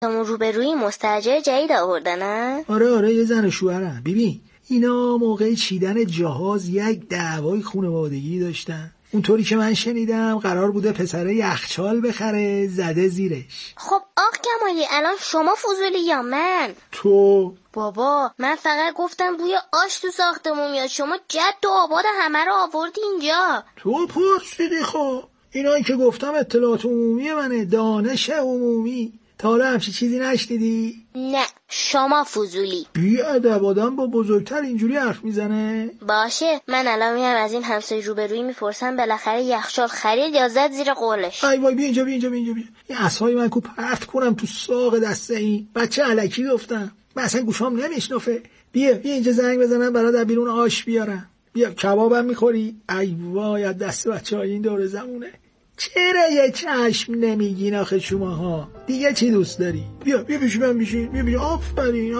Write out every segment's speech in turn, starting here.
همون روبروی مستاجر جدید آوردن ها؟ آره یه زن و شوهرن. ببین اینا موقع چیدن جهاز یک دعوای خانوادگی داشتن. اونطوری که من شنیدم قرار بوده پسره یخچال بخره، زده زیرش. خب آخ کمالی الان شما فضولی یا من؟ تو بابا من فقط گفتم بوی آش تو ساختمون میاد، شما جد و آباد همه رو آوردی اینجا. تو پرسیدی. خب اینایی که گفتم اطلاعات عمومی منه، دانش عمومی. تا حالا همچی چیزی نشنیدی؟ نه شما فضولی. بی‌ادب آدم با بزرگتر اینجوری حرف میزنه؟ باشه من الان میام از این همسایه روبرویی میپرسم بالاخره یخچال خرید یا زد زیر قولش. ای وای بیا اینجا. این عصای من کو پرت کنم تو ساق دسته این بچه الکی گفتم. من اصلا گوشام نمیشنفه. بیا اینجا زنگ بزنم برات از بیرون آش بیارم. بیا کبابم میخوری؟ ای وای از دست بچه‌های این دور زمونه. چرا یه چشم نمیگین آخه شماها؟ دیگه چی دوست داری؟ بیا بشین. آفرین.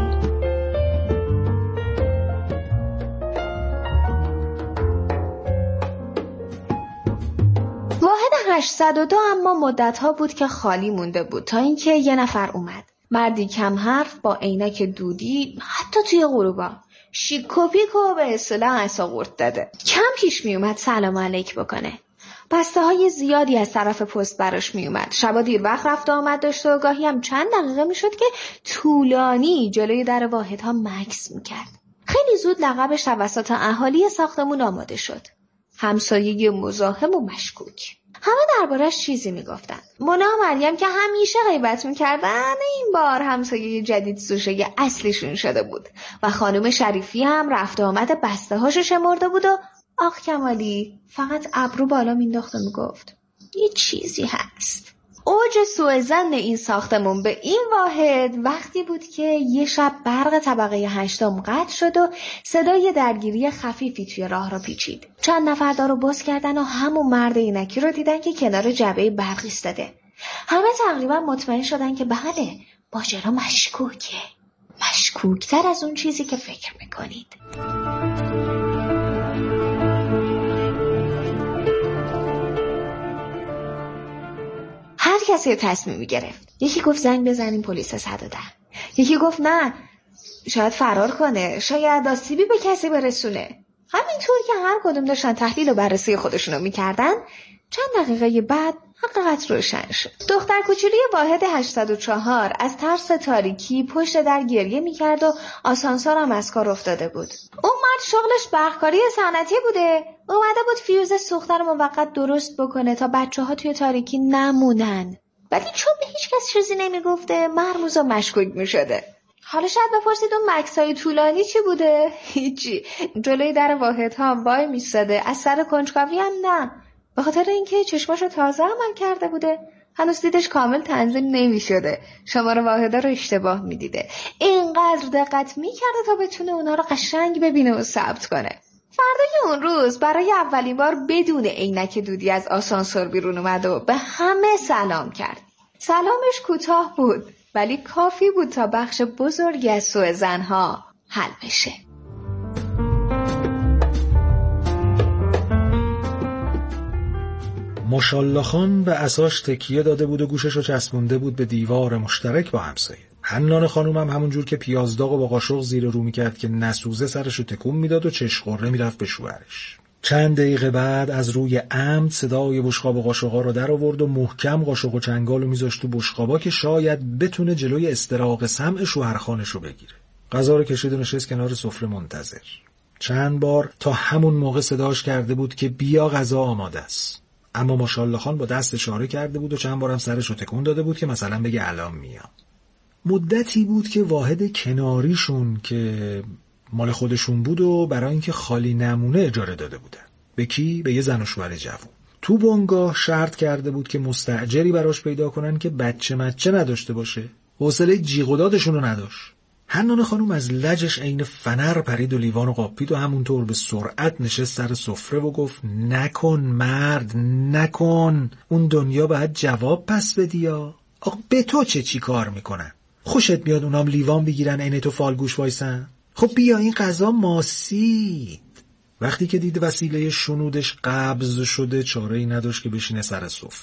واحد 802 اما مدت‌ها بود که خالی مونده بود تا اینکه یه نفر اومد. مردی کم حرف با عینک دودی، حتی توی غروبا شیک و پیک و به اصطلاح عصاقورت داده. کم پیش می اومد سلام علیک بکنه. بسته های زیادی از طرف پست براش می اومد. شبا دیر وقت رفت و آمد داشت و گاهی هم چند دقیقه می شد که طولانی جلوی در واحدها مکث می کرد. خیلی زود لقبش توسط اهالی ساختمون آماده شد. همسایه مزاحم و مشکوک. همه دربارش چیزی میگفتن. مونا و مریم که همیشه غیبت میکردن این بار همسایه جدید سوشه اصلیشون شده بود و خانم شریفی هم رفت و آمد بسته هاشو شمرده بود و آخ کمالی فقط ابرو بالا مینداخت و میگفت یه چیزی هست. اوج سوء ظن این ساختمون به این واحد وقتی بود که یه شب برق طبقه 8 قطع شد و صدای درگیری خفیفی توی راه را پیچید. چند نفر در رو باز کردن و همون مرد عینکی رو دیدن که کنار جعبه برق ایستاده. همه تقریبا مطمئن شدن که بله ماجرا مشکوکه. مشکوکتر از اون چیزی که فکر میکنید. هر کسی تصمیمی گرفت. یکی گفت زنگ بزنیم پلیس 110. یکی گفت نه شاید فرار کنه، شاید آسیبی به کسی برسونه. همینطور که هر کدوم داشتن تحلیل و بررسی خودشونو میکردن چند دقیقه بعد حقیقت روشن شد. دختر کوچولی واحد 804 از ترس تاریکی پشت در گریه میکرد و آسانسور هم از کار افتاده بود. اون مرد شغلش برقکاری صنعتی بوده. اومده بود فیوز سوخته رو موقت درست بکنه تا بچه‌ها توی تاریکی نمونن. ولی چون به هیچ کس چیزی نمیگفته مرموز و مشکوک میشده. حالا شاید بپرسید اون مکسای طولانی چی بوده؟ هیچی. جلوی در واحدها وای میستاده. از سر کنجکاوی هم نه. به خاطر اینکه چشماشو تازه عمل کرده بوده. هنوز دیدش کامل تنظیم نمیشده. شماره واحدا رو اشتباه میدیده. اینقدر دقت میکرده تا بتونه اونا رو قشنگ ببینه و ثبت کنه. فردای اون روز برای اولین بار بدون عینک دودی از آسانسور بیرون اومد و به همه سلام کرد. سلامش کوتاه بود ولی کافی بود تا بخش بزرگی از سوء ظن‌ها حل بشه. ماشاءالله خان به عصاش تکیه داده بود و گوششو چسبونده بود به دیوار مشترک با همسایه. حنان خانوم هم همون جور که پیازداغو با قاشق زیر رو میکرد که نسوزه سرشو تکون میداد و چشقره میرفت به شوهرش. چند دقیقه بعد از روی عمد صدای بشقاب و قاشقا رو در آورد و محکم قاشق و چنگالو میذاشت تو بشقابا که شاید بتونه جلوی استراق سمع شوهرخانشو بگیره. غذا رو کشید و نشست کنار سفره منتظر. چند بار تا همون موقع صداش کرده بود که بیا غذا آماده است. اما ماشاءالله خان با دست اشاره کرده بود و چند بارم سرشو تکون داده بود که مثلا بگه الان میام. مدتی بود که واحد کناریشون که مال خودشون بود و برای اینکه خالی نمونه اجاره داده بودن. به کی؟ به یه زن و شوهر جوون. تو بنگاه شرط کرده بود که مستاجری براش پیدا کنن که بچه نداشته باشه. حوصله جیغ و دادشون رو نداشت. حنان خانوم از لجش عین فنر پرید و لیوان و قاپید و همونطور به سرعت نشست سر سفره و گفت نکن مرد نکن، اون دنیا باید جواب پس بدی. آقا به تو چی کار میکنن؟ خوشت میاد اونام لیوان بگیرن عین تو فالگوش وایسن؟ خب بیا این غذا ماسید. وقتی که دید وسیله شنودش قبض شده چاره‌ای نداشت که بشینه سر سفره.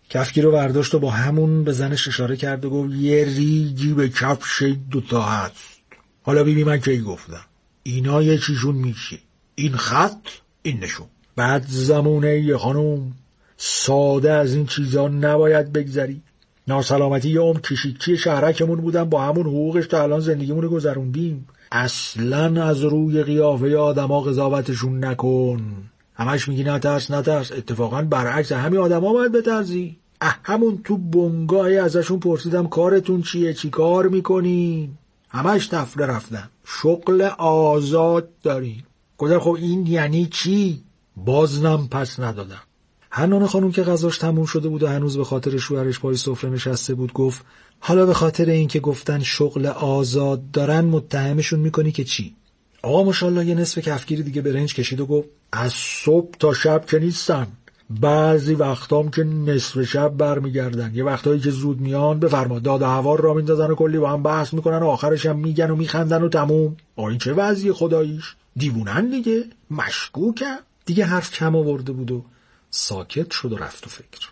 کفگیر رو برداشت و با همون به زنش اشاره کرد و گفت یه ریگی به کفش دوتا هست. حالا ببین من کی گفتم اینا یه چیشون میشه، این خط این نشون. بعد زمونه یه خانوم ساده از این چیزا نباید بگذری. ناسلامتی یه عمر کشیکی شهرکمون بودن، با همون حقوقش تا الان زندگیمون رو گذروندیم. اصلا از روی قیافه آدما قضاوتشون نکن. همش میگی نترس نترس، اتفاقا برعکس همین آدما باید بترسی. همون تو بنگاهی ازشون پرسیدم کارتون چیه، چی کار میکنین؟ همش تفره رفتن، شغل آزاد دارین. گفتم خب این یعنی چی؟ بازنم پس ندادم. حنانه خانم که غذاش تموم شده بود و هنوز به خاطر شوهرش پای سفره نشسته بود گفت حالا به خاطر این که گفتن شغل آزاد دارن متهمشون میکنی که چی؟ آقا ماشاءالله یه نصف کفگیری دیگه برنج کشید و گفت از صبح تا شب که نیستن، بعضی وقتام که نصف شب برمیگردن، یه وقتایی که زود میان بفرما داد و هوار را میندازن و کلی با هم بحث میکنن و آخرش هم میگن و میخندن و تموم. این چه وضعی خداییش؟ دیوونن دیگه، مشکوکن دیگه. حرف کم آورده بود و ساکت شد و رفت و فکر.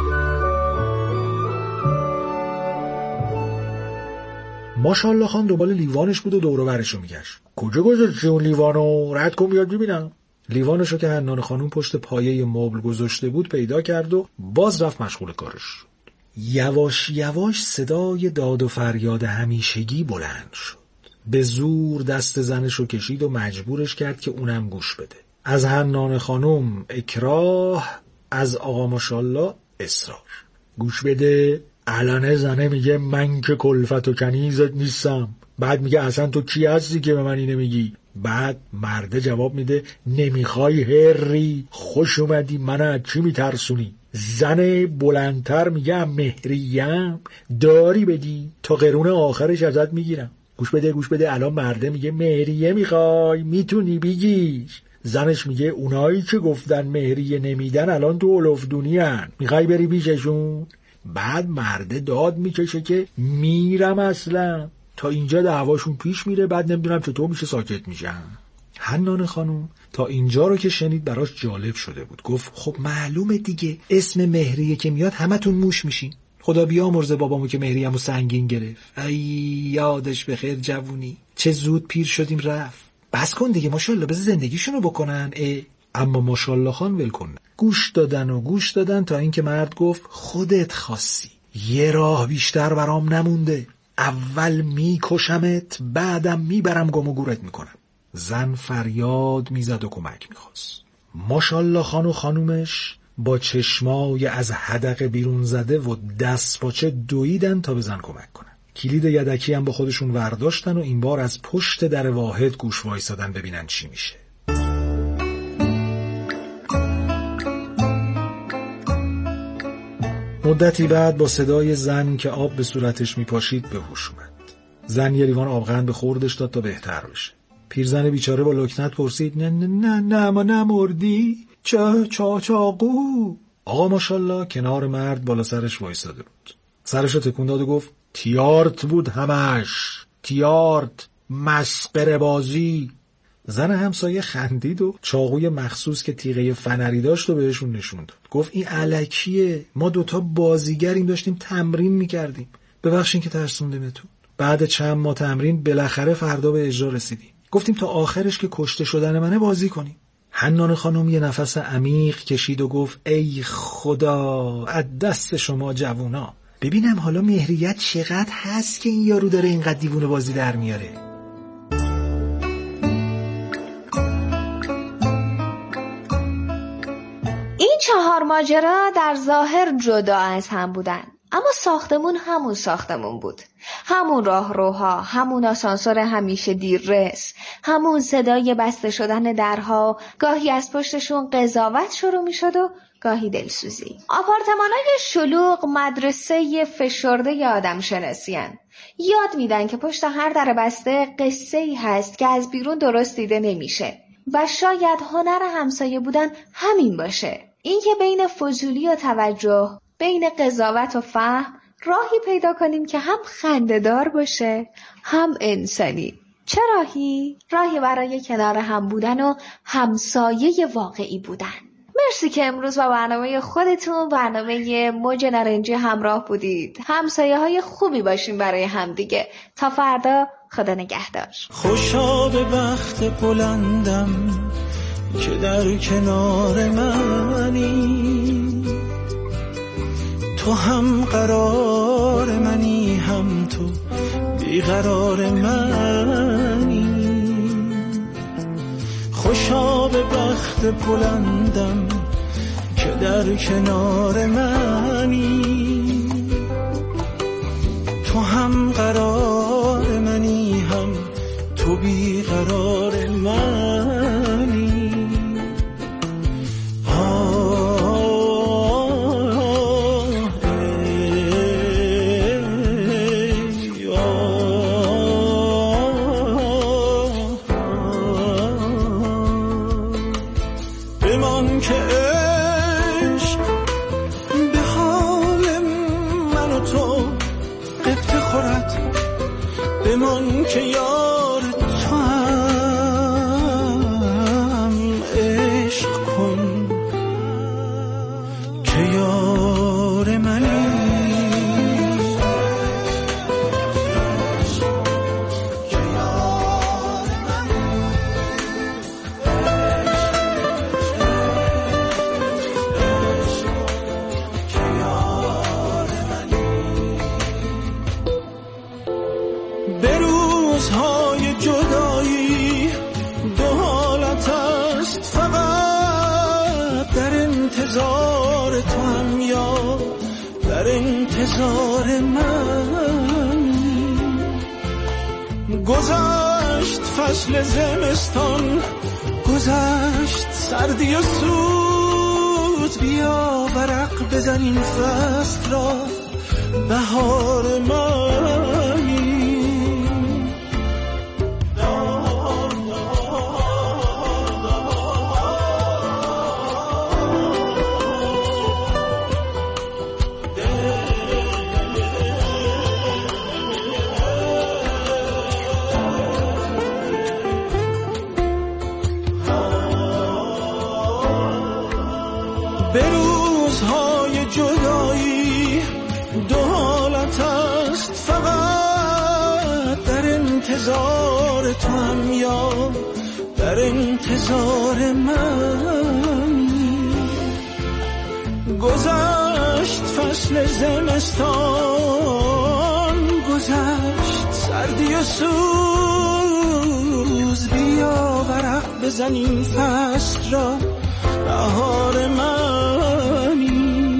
ماشاءالله خان دنبال لیوانش بود و دور و برشو میگشت. کجا گذاشتی اون لیوانو؟ رد کن بیاد ببینم. لیوانشو که حنانه خانوم پشت پایه مبل گذاشته بود پیدا کرد و باز رفت مشغول کارش شد. یواش یواش صدای داد و فریاد همیشگی بلند شد. به زور دست زنشو کشید و مجبورش کرد که اونم گوش بده. از حنانه خانوم اکراه، از آقا ماشاءالله اصرار. گوش بده. الان زنه میگه من که کلفت و کنیزت نیستم. بعد میگه اصلا تو کی هستی که به من اینه میگی؟ بعد مرده جواب میده نمیخوای هری، خوش اومدی، من از چی میترسونی؟ زن بلندتر میگه مهریم، داری بدی تا قرون آخرش ازت میگیرم. گوش بده گوش بده. الان مرده میگه مهریه میخوای، میتونی بگیش. زنش میگه اونایی که گفتن مهریه نمیدن الان تو اولفدونی هن، میخوای بری بیششون؟ بعد مرده داد میکشه که میرم اصلا. تا اینجا دعواشون پیش میره، بعد نمیدونم چطور میشه ساکت میشن. حنانه خانوم تا اینجا رو که شنید براش جالب شده بود. گفت خب معلومه دیگه، اسم مهریه که میاد همتون موش میشین. خدا بیامرزه بابامو که مهریه‌مو سنگین گرفت. ای یادش بخیر جوونی، چه زود پیر شدیم رفت. بس کن دیگه ماشاءالله، بذار زندگیشونو بکنن. اما ماشاءالله خان ول کن. گوش دادن تا اینکه مرد گفت خودت خواستی، یه راه بیشتر برام نمونده، اول میکشمت بعدم میبرم گم و گورت میکنم. زن فریاد میزد و کمک میخواست. ماشاءالله خان و خانومش با چشمای از حدقه بیرون زده و دست پاچه دویدن تا به زن کمک کنن. کلید یدکی هم با خودشون ورداشتن و این بار از پشت در واحد گوش وایسادن ببینن چی میشه. مدتی بعد با صدای زن که آب به صورتش میپاشید به هوش اومد. زن یه لیوان آبغن به خوردش داد تا بهتر بشه. پیرزن بیچاره با لکنت پرسید نه ما نمردی؟ چاقو؟ آقا ماشاءالله کنار مرد بالا سرش وایساده بود. سرشو تکون داد و گفت تیارت بود همش، تیارت، مسخره بازی. زن همسایه خندید و چاقوی مخصوص که تیغه فنری داشت و بهشون نشون داد. گفت این الکیه، ما دوتا بازیگریم داشتیم تمرین میکردیم، ببخشین که ترسوندیمتون. بعد چند ماه تمرین بالاخره فردا به اجرا رسیدیم. گفتیم تا آخرش که کشته شدن منه بازی کنیم. حنانه خانم یه نفس عمیق کشید و گفت ای خدا از دست شما جوونا. ببینم حالا مهریت چقدر هست که این یارو داره اینقدر دیوونه بازی در میاره. این 4 ماجرا در ظاهر جدا از هم بودن، اما ساختمون همون ساختمون بود. همون راهروها، همون آسانسور همیشه دیررس، همون صدای بسته شدن درها، گاهی از پشتشون قضاوت شروع می شد و گاهی دلسوزی. آپارتمانای شلوغ مدرسه فشرده آدم شناسی‌اند. یاد میدن که پشت هر در بسته قصه‌ای هست که از بیرون درست دیده نمیشه و شاید هنر همسایه بودن همین باشه. این که بین فضولی و توجه، بین قضاوت و فهم راهی پیدا کنیم که هم خنده‌دار باشه هم انسانی. چه راهی؟ راهی برای کنار هم بودن و همسایه واقعی بودن. مرسی که امروز با برنامه خودتون، برنامه موج نارنجی همراه بودید. همسایه های خوبی باشین برای همدیگه. تا فردا، خدا نگهدار. خوشا به بخت بلندم که در کنار منی، تو هم قرار منی هم تو بیقرار منی. خوشا به بخت بلندم که در کنار منی، تو هم قرار منی هم تو بیقرار منی. بمان که یار تو هم عشق کن که یار منی. به روزهای جدایی دو حالت است فقط، در انتظار تو هم یا در انتظار من. گذشت فصل زمستان، گذشت سردی و سوز، بیا ورق بزن این فصل را بهار منی. به روزهای جدایی دو حالت است فقط، در انتظار تو هم یا در انتظار من. گذشت فصل زمستان، گذشت سردی و سوز، بیا ورق بزن این فصل را بهار منی.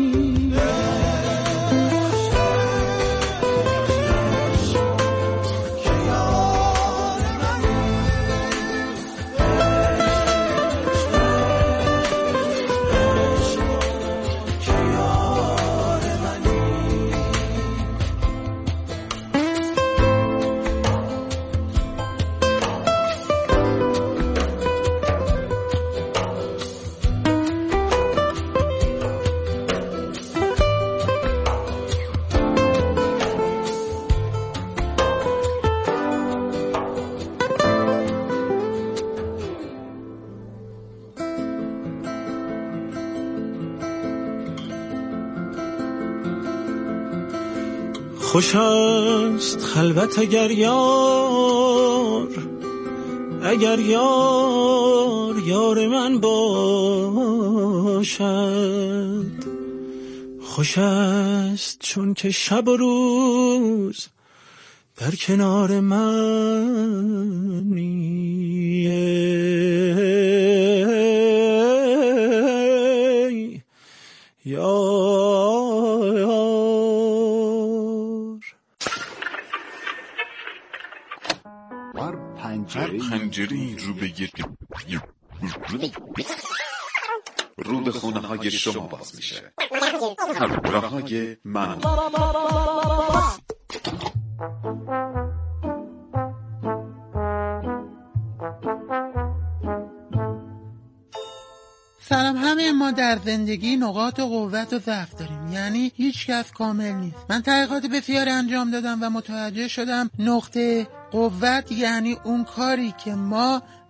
خوش است خلوت اگر یار یار من باشد. خوش است چون که شب و روز در کنار منی. هر پنجره‌ای رو به خونه‌های شما باز میشه. همراه‌های من. سلام. همه ما در زندگی نقاط و قوت و ضعف داریم، یعنی هیچ کس کامل نیست. من تحقیقات بسیاری انجام دادم و متوجه شدم نقطه قوت یعنی اون کاری که ما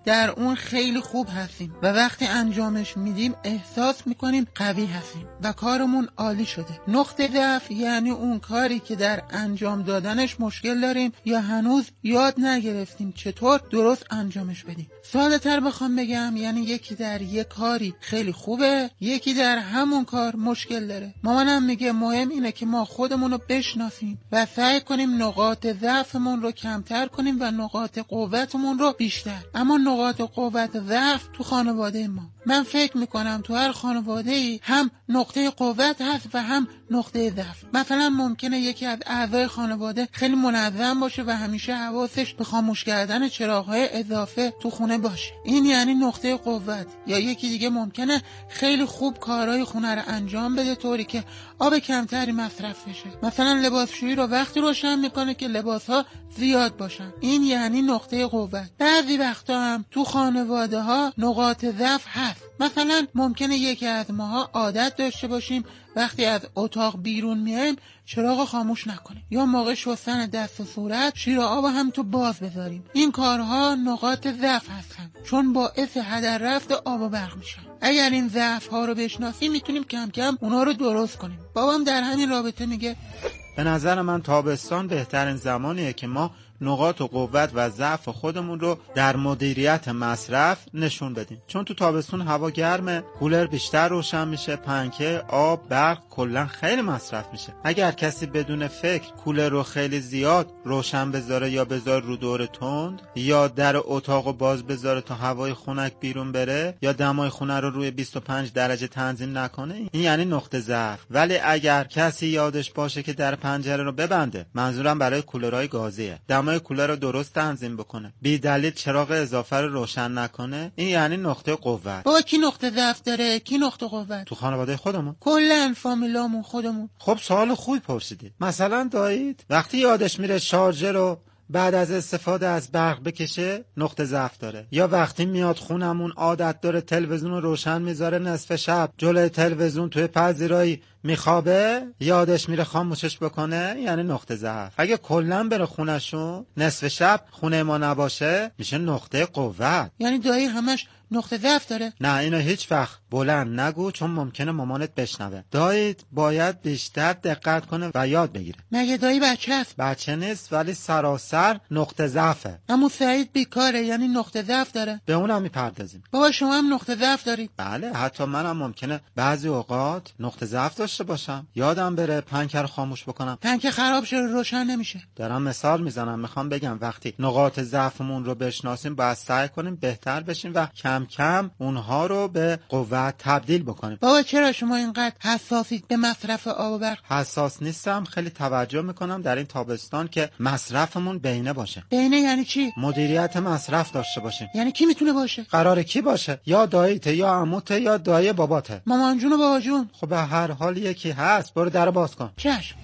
در اون خیلی خوب هستیم و وقتی انجامش میدیم احساس میکنیم قوی هستیم و کارمون عالی شده. نقطه ضعف یعنی اون کاری که در انجام دادنش مشکل داریم یا هنوز یاد نگرفتیم چطور درست انجامش بدیم. ساده تر بخوام بگم یعنی یکی در یک کاری خیلی خوبه، یکی در همون کار مشکل داره. مامانم میگه مهم اینه که ما خودمون رو بشناسیم و سعی کنیم نقاط ضعفمون رو کمتر کنیم و نقاط قوتمون رو بیشتر. اما نقاط قوت و ضعف تو خانواده ما، من فکر میکنم تو هر خانواده‌ای هم نقطه قوت هست و هم نقطه ضعف. مثلا ممکنه یکی از اعضای خانواده خیلی منظم باشه و همیشه حواسش به خاموش کردن چراغ‌های اضافه تو خونه باشه، این یعنی نقطه قوت. یا یکی دیگه ممکنه خیلی خوب کارهای خونه رو انجام بده طوری که آب کمتری مصرف بشه. مثلا لباسشویی رو وقتی روشن میکنه که لباس‌ها زیاد باشن، این یعنی نقطه قوت. بعضی وقتا هم تو خانواده ها نقاط ضعف هست. مثلا ممکنه یکی از ماها عادت داشته باشیم وقتی از اتاق بیرون میایم چراغ خاموش نکنیم، یا موقع شستن دست و صورت شیر آب هم تو باز بذاریم. این کارها نقاط ضعف هستن چون باعث هدر رفت آب و برق میشن. اگر این ضعف ها رو بشناسیم میتونیم کم کم اونا رو درست کنیم. بابام در همین رابطه میگه به نظر من تابستان بهترین زمانیه که ما نقاط و قوت و ضعف خودمون رو در مدیریت مصرف نشون بدیم. چون تو تابستون هوا گرمه، کولر بیشتر روشن میشه، پنکه، آب، برق کلا خیلی مصرف میشه. اگر کسی بدون فکر کولر رو خیلی زیاد روشن بذاره یا بذاره رو دور تند یا در اتاقو باز بذاره تا هوای خنک بیرون بره یا دمای خونه رو روی 25 درجه تنظیم نکنه، این یعنی نقطه ضعف. ولی اگر کسی یادش باشه که در پنجره رو ببنده، منظورم برای کولرهای گازیه، دمای کولر رو درست تنظیم بکنه، بی دلیل چراغ اضافه رو روشن نکنه، این یعنی نقطه قوت. بابا کی نقطه ضعف داره کی نقطه قوت؟ تو خانواده خودمون، کلا فامیلامون، خودمون. خب سوال خوبی پرسیدید. مثلا دایید وقتی یادش میره شارژر رو بعد از استفاده از برق بکشه نقطه ضعف داره، یا وقتی میاد خونمون عادت داره تلویزیون رو روشن میذاره نصف شب جلوی تلویزیون توی پذیرایی میخوابه یادش میره خاموشش بکنه، یعنی نقطه ضعف. اگه کلا بره خونشون نصف شب خونه ما نباشه میشه نقطه قوت. یعنی دایی همش نقطه ضعف داره؟ نه اینو هیچ وقت بلند نگو چون ممکنه مامانت بشنوه. دایید باید بیشتر دقت کنه و یاد بگیره. مگه دایی بچه است؟ بچه نیست ولی سراسر نقطه ضعفه. اما سعید بیکاره یعنی نقطه ضعف داره. به اونم میپردازیم. بابا شما هم نقطه ضعف دارید؟ بله، حتی منم ممکنه بعضی اوقات نقطه ضعف داشته باشم، یادم بره پنکه رو خاموش بکنم، پنکه خراب شه روشن نمیشه. دارم مثال میزنم، میخوام بگم وقتی نقاط ضعفمون رو بشناسیم باید سعی کنیم بهتر بشیم و کم کم اونها رو به قوت تبدیل بکنیم. بابا چرا شما اینقدر حساسید به مصرف آب و برق؟ حساس نیستم، خیلی توجه میکنم در این تابستان که مصرفمون بینه باشه. بینه یعنی چی؟ مدیریت مصرف داشته باشیم. یعنی کی میتونه باشه؟ قراره کی باشه؟ یا داییته یا عموته یا دایی باباته. مامان جون و بابا جون. خب به هر حال یکی هست، برو در باز کن. چشم.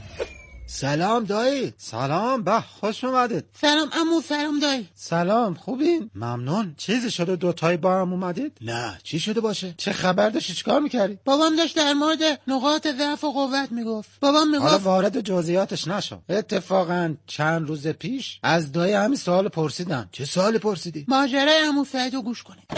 سلام دایی. سلام، به خوش اومدید. سلام عمو. سلام دایی. سلام، خوبین؟ ممنون. چیزی شده دوتایی با هم اومدید؟ نه چی شده باشه؟ چه خبر داشتی؟ چیکار میکردی؟ بابام داشت در مورد نقاط ضعف و قوت میگفت. بابام میگفت حالا وارد جزئیاتش نشو. اتفاقا چند روز پیش از دایی همین سوال پرسیدم. چه سوالی پرسیدی؟ ماجرای عمو سعیدو گوش کنید.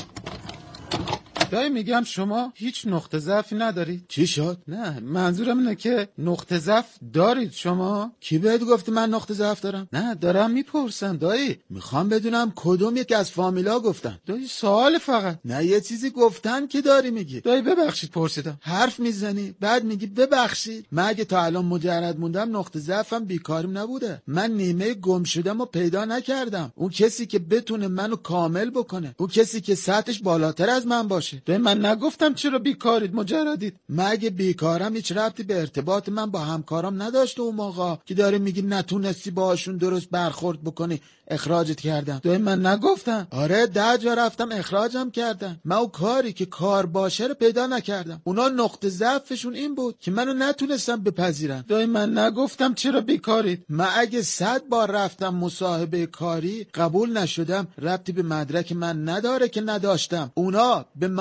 دایی میگم شما هیچ نقطه ضعفی ندارید؟ چی شد؟ نه منظورم اینه که نقطه ضعف دارید شما؟ کی بهت گفته من نقطه ضعف دارم؟ نه دارم میپرسم دایی. میخوام بدونم کدوم یکی از فامیلا گفتن. دایی سوال فقط. نه یه چیزی گفتن که داری میگی. دایی ببخشید پرسیدم. حرف میزنی بعد میگی ببخشید. من اگه تا الان مجرد موندم نقطه ضعفم بیکاریم نبوده. من نیمه گم شدم و پیدا نکردم. اون کسی که بتونه منو کامل بکنه، اون کسی که سطحش بالاتر از من باشه. دایی من نگفتم چرا بیکارید مجردید. مگه بیکارم هیچ ربطی به ارتباط من با همکارام نداشته اون موقع که داری میگی نتونستی باهاشون درست برخورد بکنی اخراجت کردم. دایی من نگفتم. آره 10 جا رفتم اخراجم کردم. من اون کاری که کار باشه رو پیدا نکردم. اونا نقطه ضعفشون این بود که منو نتونستم بپذیرن. دایی من نگفتم چرا بیکارید. من اگه 100 بار رفتم مصاحبه کاری قبول نشدم ربطی به مدرک من نداره که نداشتم. اونا به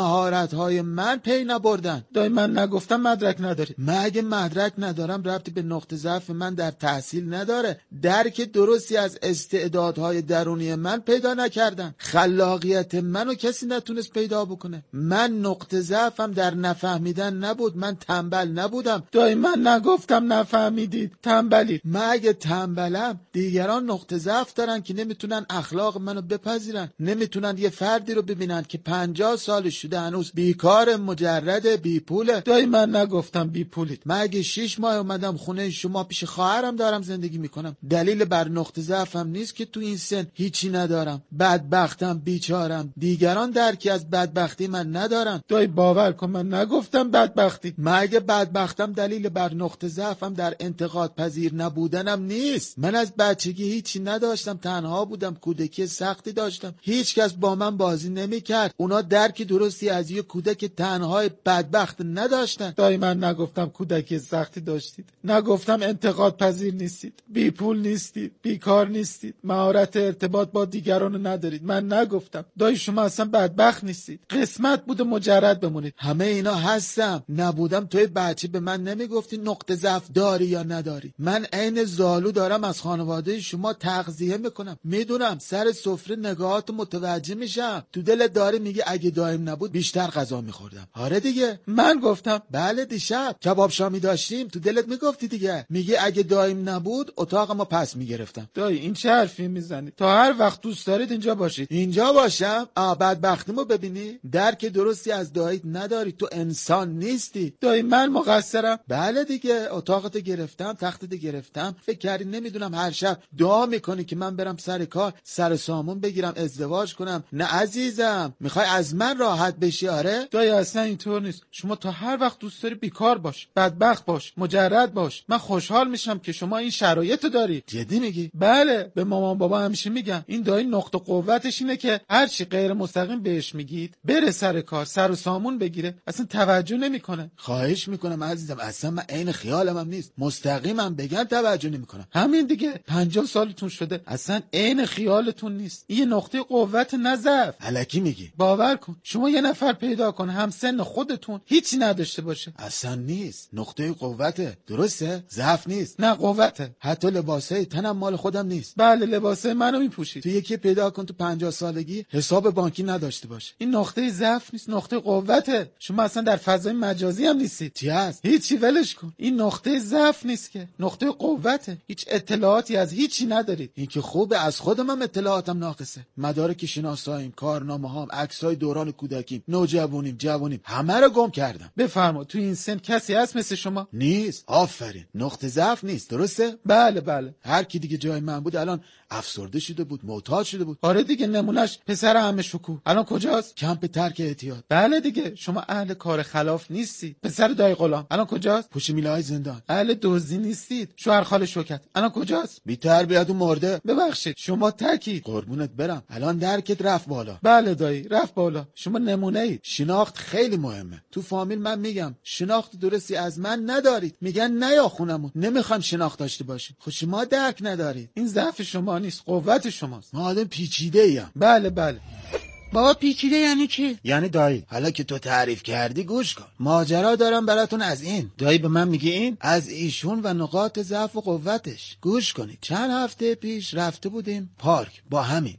مهارت‌های من پی نبردن. دایی من نگفتم مدرک نداری. من اگه مدرک ندارم ربطی به نقطه ضعف من در تحصیل نداره. درک درستی از استعدادهای درونی من پیدا نکردن. خلاقیت منو کسی نتونست پیدا بکنه. من نقطه ضعفم در نفهمیدن نبود. من تنبل نبودم. دایی من نگفتم نفهمیدید، تنبلی. من اگه تنبلم دیگران نقطه ضعف دارن که نمیتونن اخلاق منو بپذیرن، نمیتونن یه فردی رو ببینن که 50 سال شده هنوز بیکار، مجرد، بی پوله. دایی من نگفتم بی پولید. من اگه 6 ماه اومدم خونه شما پیش خواهرم دارم زندگی میکنم، دلیل بر نقطه ضعفم نیست که تو این سن هیچی ندارم. بدبختم، بیچارم. دیگران درکی از بدبختی من ندارن. دایی باور کن من نگفتم بدبختی. من اگه بدبختم دلیل بر نقطه ضعفم در انتقاد پذیر نبودنم نیست. من از بچگی هیچی نداشتم، تنها بودم، کودکی سختی داشتم، هیچ کس با من بازی نمیکرد. اونا درکی درستی از یه کودک تنهای بدبخت نداشتن. دایی من نگفتم کودکی سختی داشتید، نگفتم انتقاد پذیر نیستید، بی پول نیستید، بیکار نیستید، مهارت ارتباط با دیگران ندارید. من نگفتم. دایی شما اصلا بدبخت نیستید، قسمت بوده مجرد بمونید. همه اینا هستم. نبودم توی بچه به من نمیگفتی نقطه ضعف داری یا نداری. من عین زالو دارم از خانواده شما تغذیه میکنم. میدونم سر سفره نگاهات متوجه میشم. تو دلت داره میگه اگه دایم نبود بیشتر غذا میخوردم. آره دیگه من گفتم. بله دیشب کباب شامی داشتیم تو دلت میگفتی دیگه. میگه اگه دایم نبود اتاقمو پس میگرفتم. دایی این چه حرفی میزنی؟ تا هر وقت دوست دارید اینجا باشید. اینجا باشم؟ بدبختیمو ببینی؟ درک درستی از داییت نداری. تو انسان نیستی. دایی من مقصرم؟ بله دیگه. اتاقت گرفتم، تختت گرفتم. فکر کردی نمیدونم هر شب دعا میکنی که من برم سر کار، سر سامون بگیرم، ازدواج کنم؟ نه عزیزم، میخوای از من راحت بشی؟ آره دایی اصلا اینطور نیست. شما تا هر وقت دوست داری بیکار باش، بدبخت باش، مجرد باش. من خوشحال میشم که شما این شرایطو داری. جدی میگی؟ بله. به مامان بابا همیشه میگم این دایی نقطه قوتش اینه که هر چی غیر مستقیم بهش میگید بره سر کار، سر و سامون بگیره، اصلا توجه نمیکنه. خواهش میکنم عزیزم، اصلا من عین خیالم هم نیست. مستقیمم بگن توجه نمیکنم. همین دیگه 50 سالتون شده اصلا عین خیالتون نیست. این یه نقطه قوت نه ضعف. الکی میگی. باور کن شما یه نفر پیدا کن هم سن خودتون هیچی نداشته باشه. اصلا نیست. نقطه قوته. درسته؟ ضعف نیست. نه قوته. حتی لباسای تنم مال خودم نیست. بله لباسای منو میپوشید. تو یکی پیدا کن تو 50 سالگی حساب بانکی نداشته باشه. این نقطه ضعف نیست، نقطه قوته. شما اصلا در فضای مجازی هم نیستید. چی هست؟ هیچی، ولش کن. این نقطه ضعف نیست که، نقطه قوته. هیچ اطلاعاتی از هیچی ندارید. این که خوبه. از خودم هم اطلاعاتم ناقصه. مدارک شناساییم، کارنامه‌هام، عکسای دوران کودکیم، نوجوانیم، جوانیم، همه رو گم کردم. بفرما. تو این سن کسی هست مثل شما؟ نیست. آفرین. نقطه ضعف نیست. درسته؟ بله بله. هر کی دیگه جای من بود الان افسرده شده بود، معتاد شده بود. آره دیگه. نمونش پسر عمه شکوه الان کجاست؟ کمپ ترک اعتیاد. بله دیگه. شما اهل کار خلاف نیستید. پسر دایی غلام الان کجاست؟ پشت میله‌های زندان. اهل دزدی نیستید. شوهر خاله شوکت الان کجاست؟ بی تربیت و مرده. ببخشید شما تکید. قربونت برم. الان درکت رفت بالا. بله دایی رفت بالا. شما نمونه اید. شناخت خیلی مهمه. تو فامیل من میگم شناخت درستی از من ندارید. میگن نیا خونمون، نمیخوام شناخت داشته باشیم. خب شما درک ندارید. این ضعف شما نیست، قوت شماست. من آدم پیچیده ایم. بله بله. بابا پیچیده یعنی چی؟ یعنی دایی حالا که تو تعریف کردی گوش کن. ماجرا دارم براتون از این. دایی به من میگی این؟ از ایشون و نقاط ضعف و قوتش. گوش کنید. چند هفته پیش رفته بودیم پارک با همین.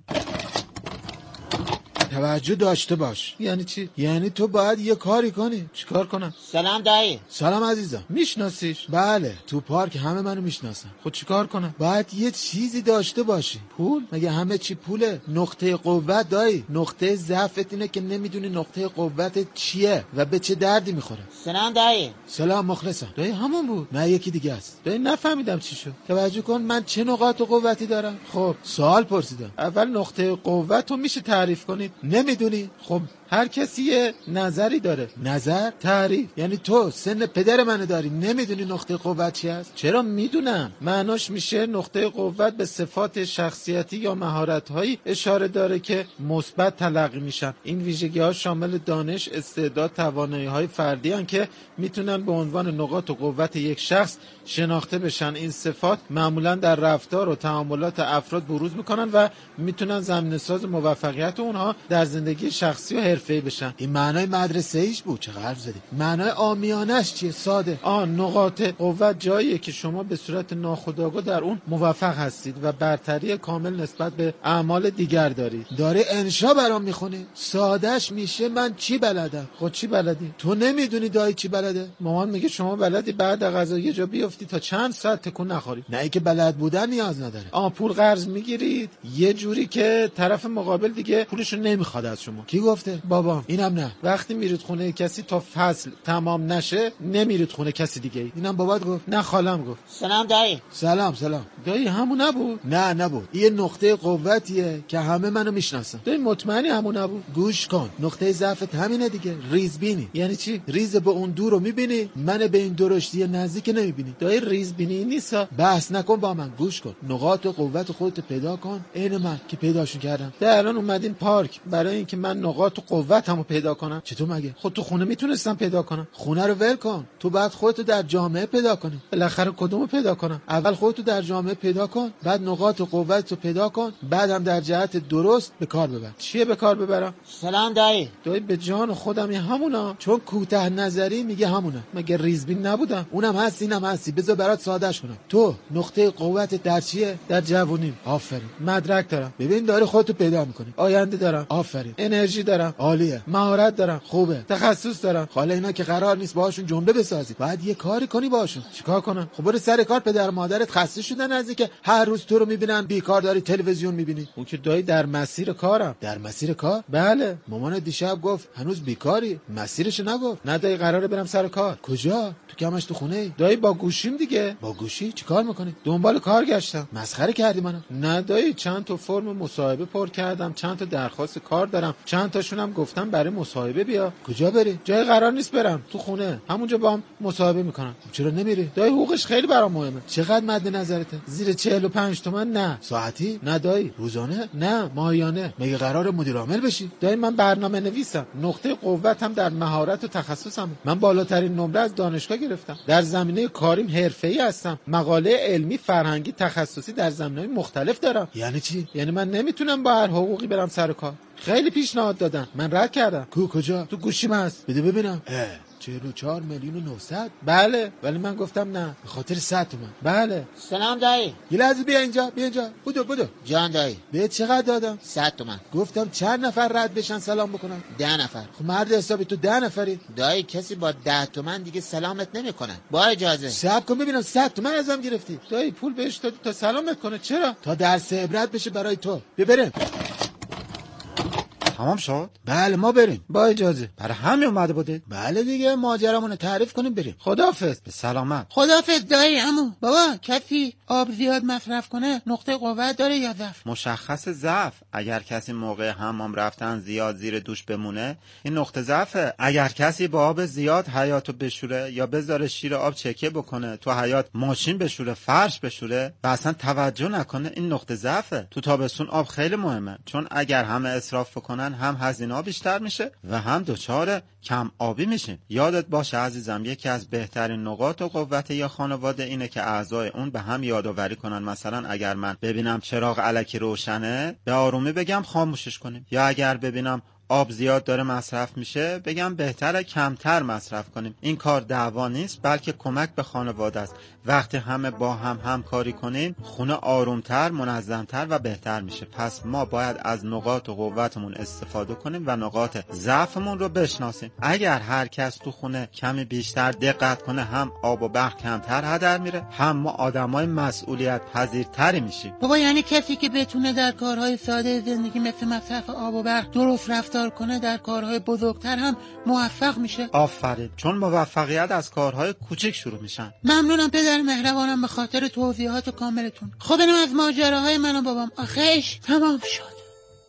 توجه داشته باش. یعنی چی؟ یعنی تو باید یه کاری کنی. چیکار کنم؟ سلام دایی. سلام عزیزم. میشناسیش؟ بله. تو پارک همه منو میشناسن. خب چیکار کنم؟ باید یه چیزی داشته باشی. پول؟ مگه همه چی پوله؟ نقطه قوت دایی. نقطه ضعفت اینه که نمیدونی نقطه قوت چیه و به چه دردی میخوره. سلام دایی. سلام مخلصم. دایی همون بود. نه یکی دیگه است. دایی نفهمیدم چی شد. توجه کن من چه نقاط قوتی دارم. خب سوال پرسیدم. اول نقطه قوت رو میشه تعریف کنید؟ نمیدونی؟ خب هر کسی یه نظری داره. نظر؟ تعریف. یعنی تو سن پدر منو داری نمیدونی نقطه قوت چی است؟ چرا میدونم. معناش میشه نقطه قوت به صفات شخصیتی یا مهارت‌هایی اشاره داره که مثبت تلقی میشن. این ویژگی‌ها شامل دانش، استعداد، توانایی‌های فردی هستند که میتونن به عنوان نقاط قوت یک شخص شناخته بشن. این صفات معمولا در رفتار و تعاملات افراد بروز میکنن و میتونن زمینه‌ساز موفقیت اونها در در زندگی شخصی و حرفه‌ای بشن. این معنای مدرسه ایش بود. چه حرف زدی؟ معنای عامیانه‌اش چیه؟ ساده. نقاط قوت جاییه که شما به صورت ناخودآگاه در اون موفق هستید و برتری کامل نسبت به اعمال دیگر دارید. داره انشا برام میخونی؟ سادهش میشه من چی بلدم. خود چی بلدی؟ تو نمیدونی دایی چی بلده؟ مامان میگه شما بلدی بعد از غذا یه جا بیافتی تا چند ساعت تکون نخوری. نه ای که بلد بودن نیاز نداره. پول قرض میگیرید یه جوری که طرف مقابل دیگه پولشو نمیخواد از شما. کی گفته؟ بابا. اینم نه. وقتی میرید خونه کسی تا فصل تمام نشه نمیرید خونه کسی دیگه. اینم بابات گفت؟ نه خالم گفت. سلام دایی. سلام. دایی همون نبود؟ نه نبود. این نقطه قوتیه که همه منو میشناسن. دایی مطمئنی همون نبود؟ گوش کن. نقطه ضعفت همینه دیگه. ریزبینی. یعنی چی؟ ریز به اون دور رو میبینی، من به این درشتی نزدیک نمیبینی. دایی ریزبینی نیست. بحث نکن با من. گوش کن. نقاط قوت خودت پیدا کن. عین من که پیداشون کردم. ده الان اومدیم پارک برای اینکه من نقاط قوتمو پیدا کنم. چطور مگه؟ خود تو خونه میتونستم پیدا کنم. خونه رو ول کن. تو بعد خودتو در جامعه پیدا کنی. بالاخره کدومو پیدا کنم؟ اول خودتو در جامعه پیدا کن، بعد نقاط قوتتو پیدا کن، بعد هم در جهت درست به کار ببر. چیه به کار ببرم؟ سلام دایی. دایی به جان خودم این همونا. چون کوتاه نظری میگه همونه. مگه ریزبین نبودم؟ اونم هست اینم هستی. بذار برات سادهش کنم. تو نقطه قوتت در چیه؟ در جوونیم. آفرین. مدرک دارم. ببین داری خودتو پیدا میکنی. آینده دارم. آفرین. انرژی دارم. عالیه. مهارت دارم. خوبه. تخصص دارم. حالا اینا که قرار نیست باهاشون جمله بسازی. باید یه کاری کنی باهاشون. چیکار کنم؟ خب برو سر کار. پدر مادرت خسته شدن از اینکه هر روز تو رو میبینن بیکار داری تلویزیون میبینی. اون که دایی در مسیر کارم. در مسیر کار؟ بله. مامان دیشب گفت هنوز بیکاری. مسیرش نگفت. نه دایی قراره برم سر کار. کجا؟ تو کمش تو خونه ای؟ دایی با گوشیم دیگه. با گوشی چیکار میکنی؟ دنبال کار گشتم. مسخره کردی منو. نه دایی چند تا فرم مصاحبه پر کردم، چند تا درخواست کار دارم، چند تاشون هم گفتم برای مصاحبه بیا. کجا بری؟ جای قرار نیست برم، تو خونه همونجا با هم مصاحبه میکنم. چرا نمیری؟ دایی حقوقش خیلی برام مهمه. چقدر مد نظرته؟ زیر 45 تومن نه. ساعتی؟ نه دایی. روزانه؟ نه ماهیانه. مگه قرار مدیر عامل بشی؟ دایی من برنامه نویسم. نقطه قوتم در مهارت و تخصصم. من بالاترین نمره از دانشگاه گرفتم. در زمینه کاریم حرفه‌ای هستم. مقاله علمی، فرهنگی، تخصصی در زمینه‌های مختلف دارم. یعنی چی؟ یعنی من نمیتونم با هر حقوقی برم سر کار. خیلی پیشنهاد دادن، من رد کردم. کجا؟ تو گوشیم هست. بده ببینم. 44 میلیون و 900. بله ولی من گفتم نه به خاطر 100 تومن. بله. سلام دایی. یه لحظه بیا اینجا. بدو. جان دایی. به چقدر دادم؟ 100 تومن. گفتم چند نفر رد بشن سلام بکنن؟ 10 نفر. خب مرد حسابی تو 10 نفری. دایی کسی با 10 تومن دیگه سلامت نمیکنه. با اجازه. صبر کن ببینم 100 تومن ازم گرفتی. دایی پول بهش دادی تا سلامت کنه. چرا؟ تا درس عبرت بشه برای تو. ببرم. تمام شد؟ بله ما بریم. با اجازه. برای همین اومده بوده؟ بله دیگه ماجرامونو تعریف کنیم بریم. خداحافظ. به سلامت. خداحافظ دایی عمو. بابا کسی آب زیاد مصرف کنه نقطه قوت داره یا ضعف؟ مشخص ضعف. اگر کسی موقع حمام رفتن زیاد زیر دوش بمونه این نقطه ضعفه. اگر کسی با آب زیاد حیاتو بشوره یا بذاره شیر آب چکه بکنه تو حیات ماشین بشوره فرش بشوره و اصلا توجه نکنه این نقطه ضعفه. تو تابستون آب خیلی مهمه چون اگر همه اسراف بکنن هم هزینه‌ها بیشتر میشه و هم دچار کم آبی میشیم. یادت باشه عزیزم یکی از بهترین نقاط و قوت یا خانواده اینه که اعضای اون به هم یادآوری کنن. مثلا اگر من ببینم چراغ الکی روشنه به آرومی بگم خاموشش کنیم، یا اگر ببینم آب زیاد داره مصرف میشه بگم بهتره کمتر مصرف کنیم. این کار دعوا نیست بلکه کمک به خانواده است. وقتی همه با هم همکاری کنیم خونه آرومتر، منظمتر و بهتر میشه. پس ما باید از نقاط قوتمون استفاده کنیم و نقاط ضعفمون رو بشناسیم. اگر هر کس تو خونه کمی بیشتر دقت کنه هم آب و برق کمتر هدر میره هم ما آدمای مسئولیت پذیرتری میشیم. بابا یعنی کسی که بتونه در کارهای ساده زندگی مثل مصرف آب و برق درست رفتار کنه در کارهای بزرگتر هم موفق میشه. آفرین. چون موفقیت از کارهای کوچیک شروع میشن. ممنونم پدر مهربانم به خاطر توضیحات کاملتون. خب اینم از ماجراهای من و بابام. آخیش تمام شد.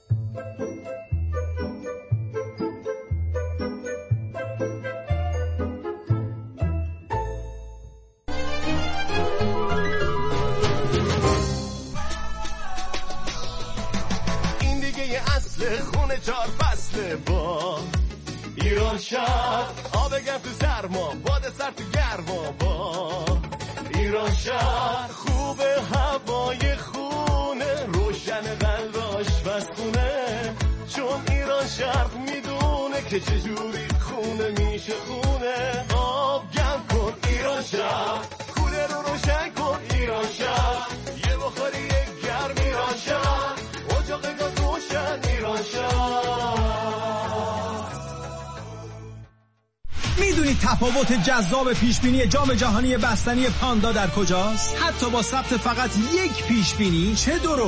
این دیگه اصل خونه 4 فصله با ایران شهر. آب گرم تو سرما، باد سر تو گرما با ایران شهر. خوبه هوای خونه، روشن قلب آشپزخونه، چون ایران چجوری خونه میشه خونه. آب گرم کن ایران شهر، کوله رو روشن کن ایران شهر، یه بخاری گرم ایران شهر، اجاق گاز روشن ایران شهر. میدونید تفاوت جذاب پیشبینی جام جهانی بستنی پاندا در کجاست؟ حتی با ثبت فقط یک پیشبینی چه درست